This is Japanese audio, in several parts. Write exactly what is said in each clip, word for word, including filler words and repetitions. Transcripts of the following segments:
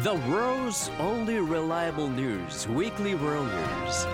The world's only reliable news Weekly World News。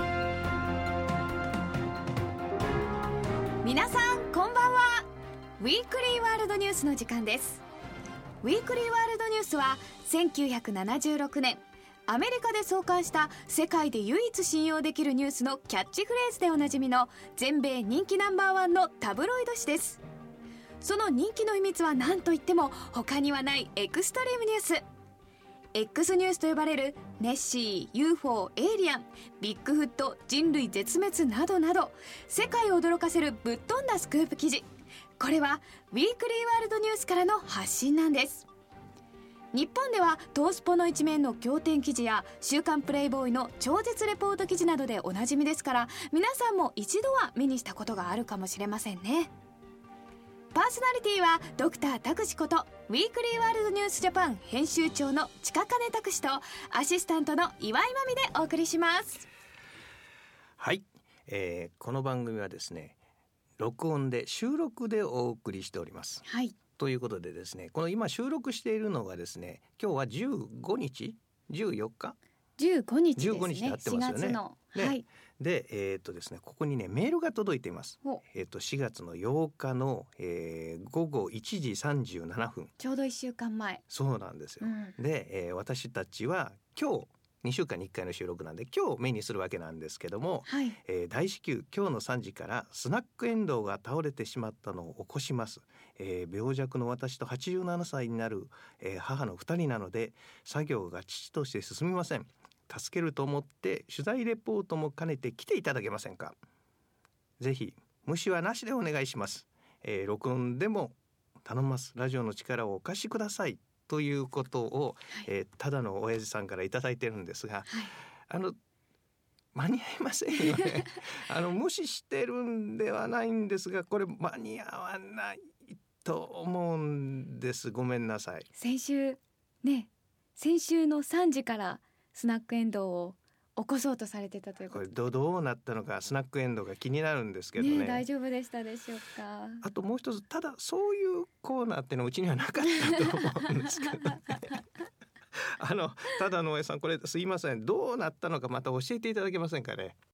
皆さんこんばんは。ウィークリーワールドニュースの時間です。ウィークリーワールドニュースはせんきゅうひゃくななじゅうろくねんアメリカで創刊した世界で唯一信用できるニュースのキャッチフレーズでおなじみの全米人気ナンバーワンのタブロイド紙です。その人気の秘密は何といっても他にはないエクストリームニュース。X ニュースと呼ばれるネッシー、ユーフォー、エイリアン、ビッグフット、人類絶滅などなど世界を驚かせるぶっ飛んだスクープ記事。これはウィークリーワールドニュースからの発信なんです。日本ではトースポの一面の仰天記事や週刊プレイボーイの超絶レポート記事などでおなじみですから、皆さんも一度は目にしたことがあるかもしれませんね。パーソナリティはドクタータクシことウィークリーワールドニュースジャパン編集長の近金拓司とアシスタントの岩井真美でお送りします。 はい、えー、この番組はですね、録音で収録でお送りしております。 はい。 ということでですね、この今収録しているのがですね、今日はじゅうごにちじゅうよっかじゅうごにちですね。 じゅうごにちで合ってますよね。 しがつの、 ね、 はい。 で、えーっとですね、ここにねメールが届いています。えーっとしがつのようかの、えー、ごごいちじさんじゅうななふん、 ちょうどいっしゅうかんまえ。 そうなんですよ、 うん、 で、えー、私たちは今日にしゅうかんにいっかいの収録なんで今日目にするわけなんですけども、 はい。 えー、大至急今日のさんじからスナックエンドウが倒れてしまったのを起こします。えー、病弱の私とはちじゅうななさいになる、えー、母のふたりなので作業が父として進みません。助けると思って取材レポートも兼ねて来ていただけませんか。ぜひ無視はなしでお願いします。えー、録音でも頼みます。ラジオの力をお貸しくださいということを、はい、えー、ただの親父さんからいただいてるんですが、はい、あの間に合いませんよねあの無視してるんではないんですが、これ間に合わないと思うんです。ごめんなさい。 先週ね、先週のさんじからスナックエンドウを起こそうとされてたということ。 これ ど, どうなったのかスナックエンドウが気になるんですけど ね, ね、大丈夫でしたでしょうか。 あともう一つ、ただそういうコーナーっていうのはうちにはなかったと思うんですけどねあのただの親さん、これすいません、どうなったのかまた教えていただけませんかね。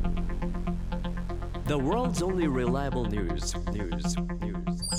The world's only reliable news News News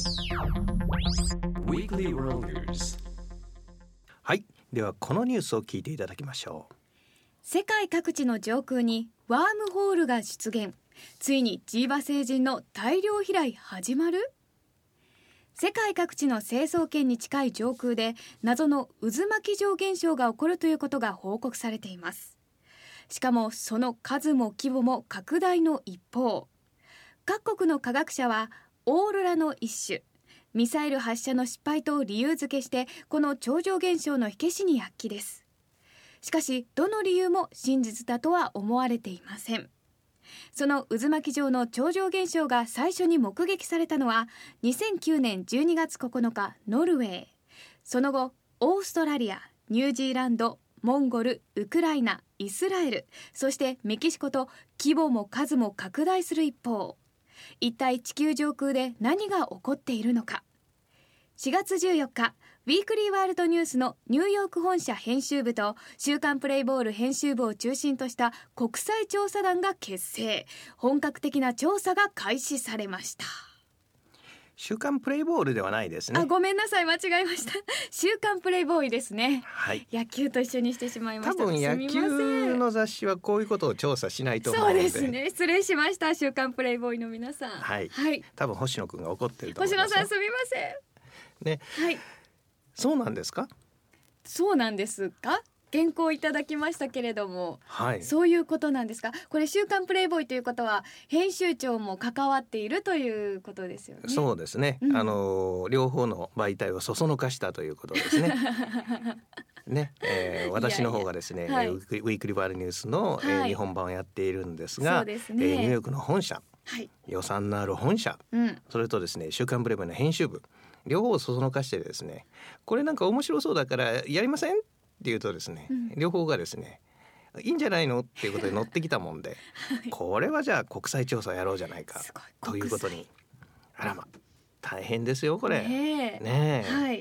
Weekly World News。 はい、ではこのニュースを聞いていただきましょう。 世界各地の上空にワームホールが出現。ついにジーバ星人の大量飛来始まる。世界各地の成層圏に近い上空で謎の渦巻き状現象が起こるということが報告されています。しかもその数も規模も拡大の一方、各国の科学者はオーロラの一種、ミサイル発射の失敗と理由付けしてこの超常現象の火消しに躍起です。しかしどの理由も真実だとは思われていません。その渦巻き状の超常現象が最初に目撃されたのはにせんきゅうねんじゅうにがつここのかノルウェー、その後オーストラリア、ニュージーランド、モンゴル、ウクライナ、イスラエル、そしてメキシコと規模も数も拡大する一方、一体地球上空で何が起こっているのか。しがつじゅうよっか、ウィークリーワールドニュースのニューヨーク本社編集部と週刊プレイボール編集部を中心とした国際調査団が結成。本格的な調査が開始されました。 週刊プレイボールではないですね。 あ、ごめんなさい、間違えました。週刊プレイボーイですね。 はい。 野球と一緒にしてしまいました。 多分野球の雑誌はこういうことを調査しないと思うので。 そうですね。失礼しました。週刊プレイボーイの皆さん。 はい。 はい。 多分星野くんが怒ってると思いますよ。 星野さんすみません。 ね。 はい。 そうなんですか？ そうなんですか？原稿いただきましたけれども、 はい、 そういうことなんですか？これ週刊プレイボーイということは編集長も関わっているということですよね。 そうですね、うん、あの両方の媒体をそそのかしたということですねね、えー、私の方がですね、いやいや、はい、ウィークリーワールドニュースの、はい、えー、日本版をやっているんですが、 そうですね、 えー、ニューヨークの本社、 はい、 予算のある本社、うん、それとですね週刊プレイボーイの編集部、両方をそそのかしてですね、これなんか面白そうだからやりませんって言うとですね、うん、両方がですねいいんじゃないのっていうことで乗ってきたもんで、はい、これはじゃあ国際調査やろうじゃないかということに、あらま大変ですよこれ。 ねえ、 ねえ、 はい、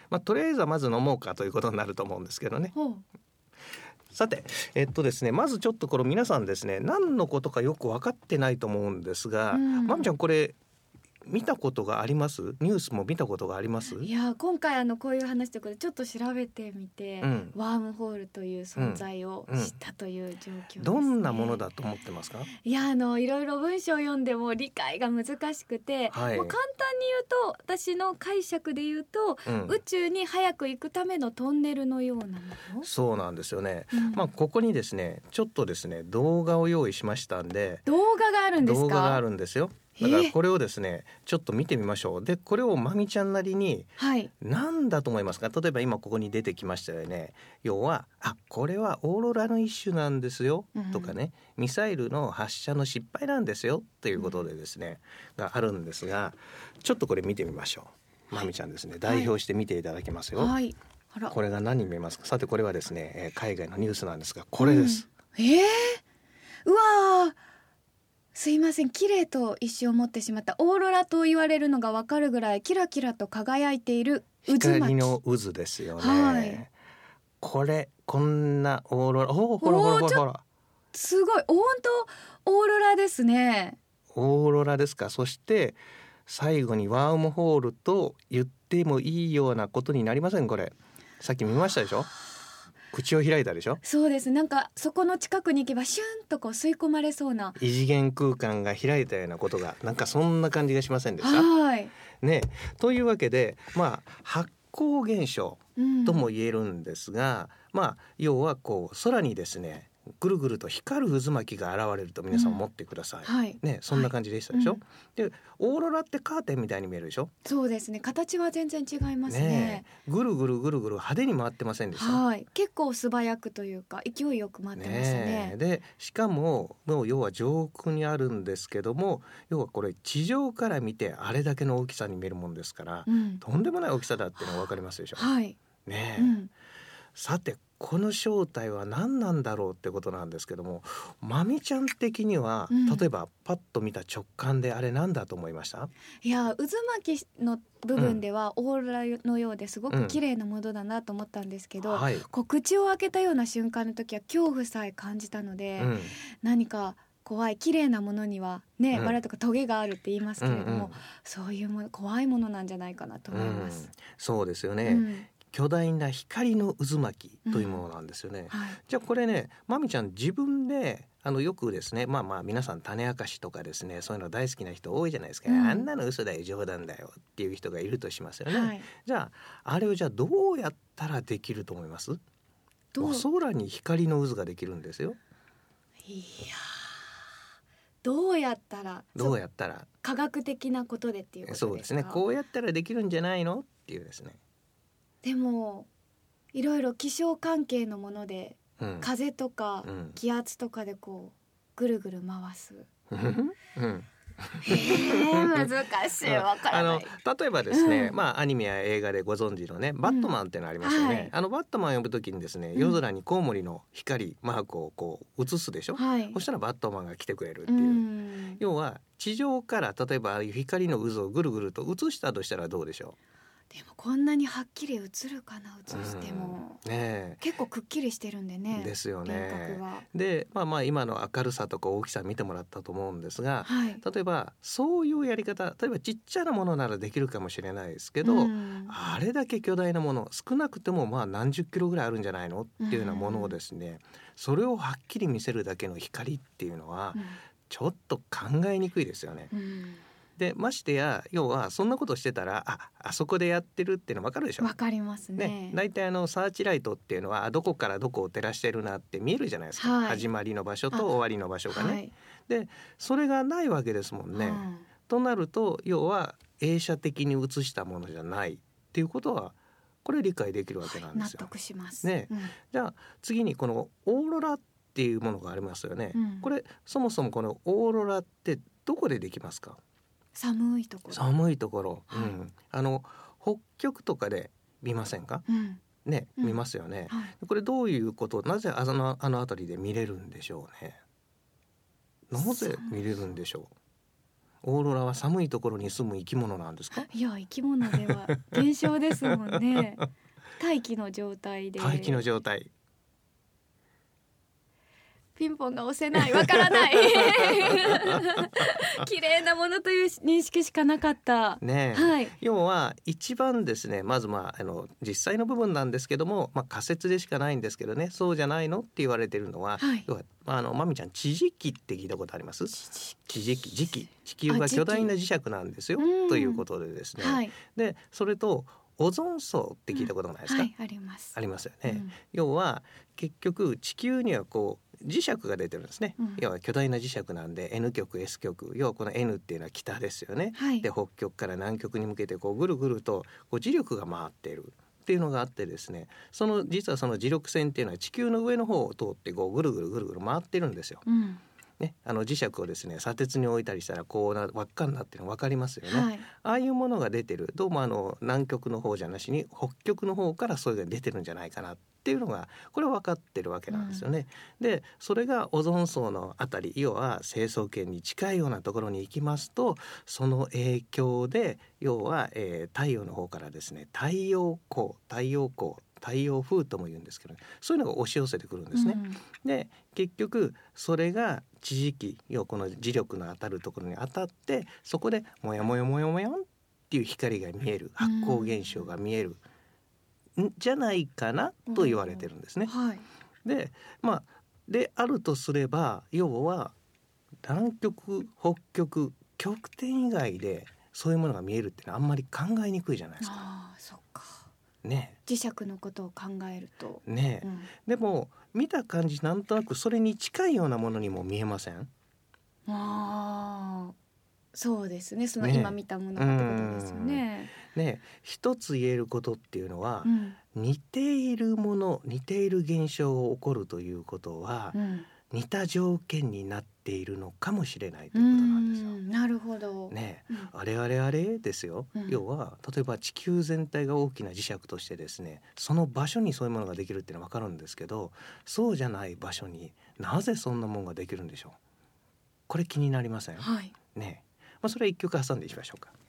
まあ、とりあえずはまず飲もうかということになると思うんですけどね。 ほう。 さて、えっとですね、まずちょっとこの皆さんですね、何のことかよく分かってないと思うんですが、 うん、 まみちゃんこれ見たことがあります？ニュースも見たことがあります？ いや今回あのこういう話ということでちょっと調べてみて、 うん、 ワームホールという存在を知ったという状況ですね。 どんなものだと思ってますか？ いやあのいろいろ文章を読んでも理解が難しくて、 はい、 もう簡単に言うと私の解釈で言うと、 うん、 宇宙に早く行くためのトンネルのようなもの。 そうなんですよね、 うん、 まあ、ここにですねちょっとですね動画を用意しましたんで。 動画があるんですか？ 動画があるんですよ。だからこれをですねちょっと見てみましょう。でこれをまみちゃんなりに何だと思いますか？例えば今ここに出てきましたよね。要はあこれはオーロラの一種なんですよ、うん、とかねミサイルの発射の失敗なんですよということでですね、うん、があるんですが、ちょっとこれ見てみましょう。まみちゃんですね代表して見ていただきますよ、はい、あらこれが何に見えますか？さてこれはですね海外のニュースなんですがこれです、 うん、えー、うわーすいません、綺麗と一瞬思ってしまった。オーロラと言われるのがわかるぐらいキラキラと輝いている渦巻き、 光の渦ですよね、 はい、 これこんなオーロラ、おほらほらほらほらすごい、本当オーロラですね。 オーロラですか。そして最後にワームホールと言ってもいいようなことになりません？これさっき見ましたでしょ。口を開いたでしょ。 そうです、なんかそこの近くに行けばシュンとこう吸い込まれそうな異次元空間が開いたようなことがなんかそんな感じがしませんでした？ はいね、というわけで、まあ、発光現象とも言えるんですが、うん、まあ、要はこう空にですねぐるぐると光る渦巻きが現れると皆さん思ってください、うんはいね、そんな感じでしたでしょ、はいうん、でオーロラってカーテンみたいに見えるでしょ。 そうですね、形は全然違います ね, ねぐるぐるぐるぐる派手に回ってませんでした？ はい、結構素早くというか勢いよく回ってます ね, ねでしかももう要は上空にあるんですけども、要はこれ地上から見てあれだけの大きさに見えるもんですから、うん、とんでもない大きさだっていうのが分かりますでしょ。はいねえ、うん、さてこの正体は何なんだろうってことなんですけども、まみちゃん的には、うん、例えばパッと見た直感であれ何だと思いました？ いや渦巻きの部分ではオーロラのようですごく綺麗なものだなと思ったんですけど、うんはい、こう口を開けたような瞬間の時は恐怖さえ感じたので、うん、何か怖い綺麗なものにはね、うん、バラとかトゲがあるって言いますけれども、うんうん、そういうもの怖いものなんじゃないかなと思います、うん、 そうですよね、うん巨大な光の渦巻きというものなんですよね、うんはい、じゃあこれねまみちゃん自分であのよくですねまあまあ皆さん種明かしとかですねそういうの大好きな人多いじゃないですか、うん、あんなの嘘だよ冗談だよっていう人がいるとしますよね、はい、じゃああれをじゃあどうやったらできると思います？お空に光の渦ができるんですよ。 いやどうやったらどうやったら科学的なことでっていうことですか？ そうですね、こうやったらできるんじゃないのっていうですね。 でもいろいろ気象関係のもので、うん、風とか気圧とかでこうぐるぐる回す、うんへー難しい、わからない。 あの例えばですね、うん、まあアニメや映画でご存知のねバットマンってのありますよね、うんはい、あのバットマンを呼ぶときにですね夜空にコウモリの光マークをこう映すでしょ、はい、そしたらバットマンが来てくれるっていう、うん、要は地上から例えばああいう光の渦をぐるぐると映したとしたらどうでしょう？ でもこんなにはっきり映るかな、映しても、うんね、結構くっきりしてるんでね。 ですよね。で、まあまあ今の明るさとか大きさ見てもらったと思うんですが、はい、例えばそういうやり方、例えばちっちゃなものならできるかもしれないですけど、うん、あれだけ巨大なもの少なくてもまあ何十キロぐらいあるんじゃないのっていうようなものをですね、うん、それをはっきり見せるだけの光っていうのは、うん、ちょっと考えにくいですよね、うんでましてや要はそんなことしてたら あ, あそこでやってるっていうの分かるでしょ。 分かりますね。 だいたいあのサーチライトっていうのはどこからどこを照らしてるなって見えるじゃないですか、はい、始まりの場所と終わりの場所がね、はい、でそれがないわけですもんね、うん、となると要は映写的に映したものじゃないっていうことはこれ理解できるわけなんですよ、 はい、納得します、 ねうん、じゃあ次にこのオーロラっていうものがありますよね、うん、これそもそもこのオーロラってどこでできますか？ 寒いところ。 寒いところ、はいうん、あの北極とかで見ませんか、うんね、見ますよね、うんはい、これどういうこと、なぜあの、あの辺りで見れるんでしょうね。なぜ見れるんでしょう。 オーロラは寒いところに住む生き物なんですか？ いや、生き物では現象ですもんね。大気の状態で。 大気の状態。 ピンポンが押せない、わからない綺麗なものという認識しかなかったねえ、 はい、 要は一番ですね、まずまああの実際の部分なんですけども、まあ、仮説でしかないんですけどね、そうじゃないのって言われてるのは、 はい、 要はあのまみちゃん地磁気って聞いたことあります？地磁気、磁気、地球が巨大な磁石なんですよということでですね、 はい、 でそれとオゾン層って聞いたことないですか？ うん、はい、あります。 ありますよね、うん、要は結局地球にはこう磁石が出てるんですね、うん、要は巨大な磁石なんで N 極 S 極、要はこの N っていうのは北ですよね、はい、で北極から南極に向けてこうぐるぐるとこう磁力が回っているっていうのがあってですね、その実はその磁力線っていうのは地球の上の方を通ってこうぐるぐるぐるぐる回ってるんですよ、うんね、あの磁石をですね砂鉄に置いたりしたらこうな輪っかになってるの分かりますよね、はい、ああいうものが出てる、どうもあの南極の方じゃなしに北極の方からそれが出てるんじゃないかなっていうのがこれ分かってるわけなんですよね、うん、でそれがオゾン層のあたり、要は成層圏に近いようなところに行きますと、その影響で要は、えー、太陽の方からですね太陽光太陽光太陽風とも言うんですけど、ね、そういうのが押し寄せてくるんですね、うん、で結局それが地磁気、要はこの磁力の当たるところに当たって、そこでもやもやもやもやんっていう光が見える、発光現象が見える、うん、んじゃないかなと言われてるんですね、うんはい、でまあであるとすれば、要は南極北極極点以外でそういうものが見えるっていうのはあんまり考えにくいじゃないですか。 あー、そっかね、 磁石のことを考えるとね、うん、でも見た感じなんとなくそれに近いようなものにも見えません？ あ、そうですね、その今見たものがってことですよね。 ね、一つ言えることっていうのは、うん、似ているもの似ている現象が起こるということは、うん、似た条件になっているのかもしれないということなんですよ。 なるほど、 ね、うん、あれあれあれですよ、うん、要は例えば地球全体が大きな磁石としてですね、その場所にそういうものができるっていうのは分かるんですけど、そうじゃない場所になぜそんなものができるんでしょう。これ気になりません？はいね、まあ、それは一曲挟んでいきましょうか。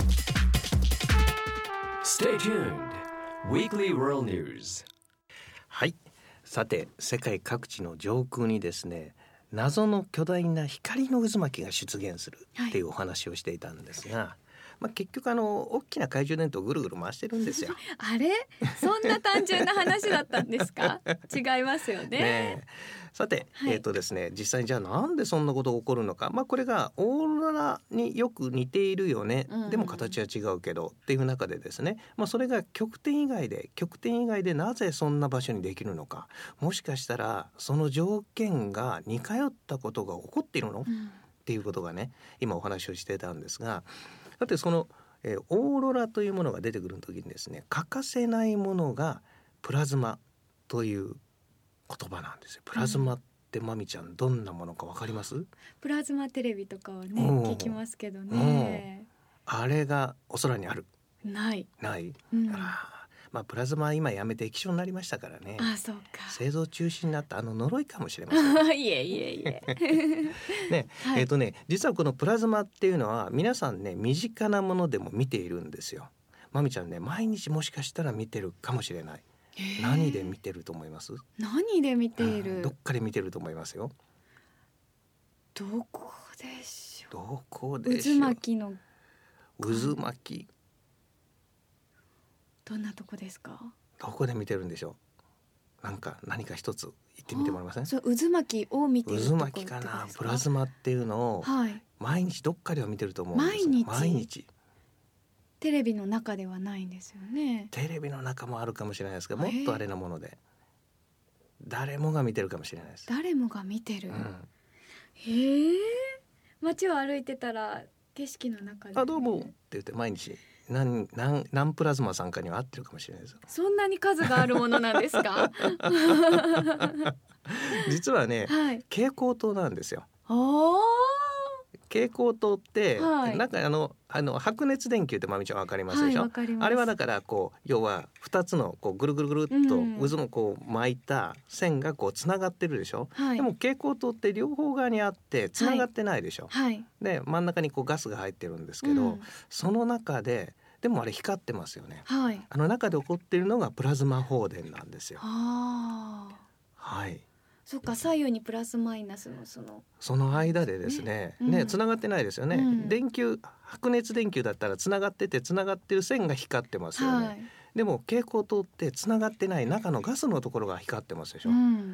Stay tuned Weekly World News。 はい、さて世界各地の上空にですね、謎の巨大な光の渦巻きが出現するっていうお話をしていたんですが、はい、まあ、結局あの大きな懐中電灯をぐるぐる回してるんですよあれ、そんな単純な話だったんですか？違いますよ ね, ねさて、はい、えーとですね、実際にじゃあなんでそんなことが起こるのか、まあ、これがオーロラによく似ているよね、うんうん、でも形は違うけどっていう中でですね、まあ、それが極点以外で極点以外でなぜそんな場所にできるのか、もしかしたらその条件が似通ったことが起こっているの、うん、っていうことがね、今お話をしてたんですが、だってその、えー、オーロラというものが出てくる時にですね、欠かせないものがプラズマという言葉なんですよ。プラズマってまみちゃんどんなものかわかります？ プラズマテレビとかはね聞きますけどね。 あれがお空にある？ ないない、 うん、 あ、まあ、プラズマは今やめて液晶になりましたからね。 あ、そうか、 製造中止になったあの呪いかもしれませんいえいえいえね、はい、えーとね、実はこのプラズマっていうのは皆さんね身近なものでも見ているんですよ。まみちゃんね、毎日もしかしたら見てるかもしれない。何で見てると思います？ 何で見ている、 うん、どっかで見てると思いますよ。 どこでしょう。 どこでしょう。 渦巻きの渦巻き、 どんなとこですか？ どこで見てるんでしょう。なんか何か一つ言ってみてもらえません？ そう、渦巻きを見てるところ渦巻きかな。プラズマっていうのを、はい、毎日どっかでは見てると思うんですよ。 毎日毎日テレビの中ではないんですよね。 テレビの中もあるかもしれないですけど、もっとあれなもので誰もが見てるかもしれないです。 誰もが見てる、うん、へえ。街を歩いてたら景色の中で、ね、 あ、どうもって言って毎日何, 何, 何プラズマさんかには合ってるかもしれないですよ。 そんなに数があるものなんですか？ 実はね、はい、蛍光灯なんですよ。 あ、 蛍光灯って、 はい、 なんかあのあの白熱電球ってまみちゃんわかりますでしょ、 はい、わかります。 あれはだからこう要はふたつのこうぐるぐるぐるっと渦のこう巻いた線がこうつながってるでしょ、はい、でも蛍光灯って両方側にあってつながってないでしょ、はい、で真ん中にこうガスが入ってるんですけど、うん、その中ででもあれ光ってますよね、はい、あの中で起こっているのがプラズマ放電なんですよ。あ、はい、 そっか、左右にプラスマイナスのそのその間でですね、ね、うん、ね、つながってないですよね、うん、電球白熱電球だったらつながっててつながってる線が光ってますよね、はい、でも蛍光灯ってつながってない中のガスのところが光ってますでしょ、うん、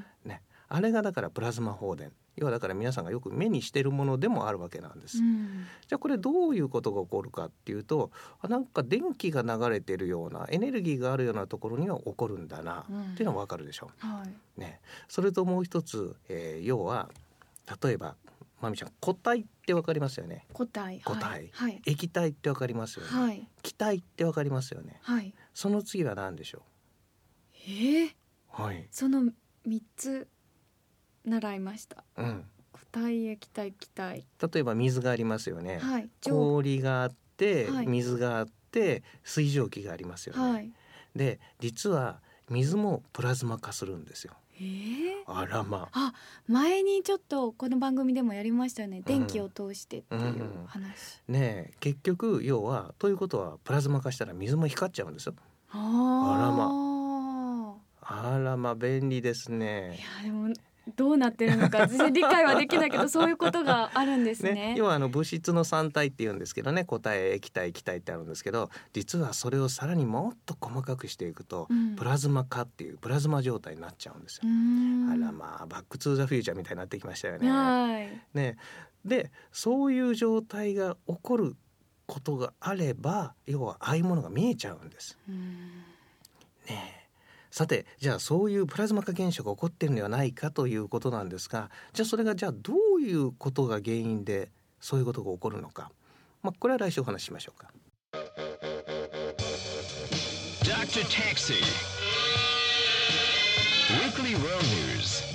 ね、あれがだからプラズマ放電、要はだから皆さんがよく目にしているものでもあるわけなんです、うん、じゃあこれどういうことが起こるかっていうと、なんか電気が流れているようなエネルギーがあるようなところには起こるんだなっていうのは分かるでしょ、うん、はい、ね、それともう一つ、えー、要は例えばまみちゃん、固体って分かりますよね。 固体、 固体、 はい、 液体って分かりますよね、はい、気体って分かりますよね、はい、その次は何でしょう。 えーはい、 そのみっつ習いました、 うん、 固体、液体、気体。 例えば水がありますよね、 はい、 氷があって、はい、水があって水蒸気がありますよね、はい、で実は水もプラズマ化するんですよ。 えー、 あらまあ、前にちょっとこの番組でもやりましたよね、うん、電気を通してっていう話、うんうん、 ねえ、結局要はということはプラズマ化したら水も光っちゃうんですよ。 あ, あらまあらま便利ですね。 いやでもどうなってるのか全然理解はできないけどそういうことがあるんです ね, ね要はあの物質の三体っていうんですけどね、固体、液体、気体ってあるんですけど、実はそれをさらにもっと細かくしていくと、うん、プラズマ化っていうプラズマ状態になっちゃうんですよ。あらまあバックトゥーザフューチャーみたいになってきましたよね。 はいね、でそういう状態が起こることがあれば、要はああいうものが見えちゃうんです。うんねえ、さてじゃあそういうプラズマ化現象が起こっているのではないかということなんですが、じゃあそれがじゃあどういうことが原因でそういうことが起こるのか、まあ、これは来週お話ししましょうか。ドクター Taxi Weekly World News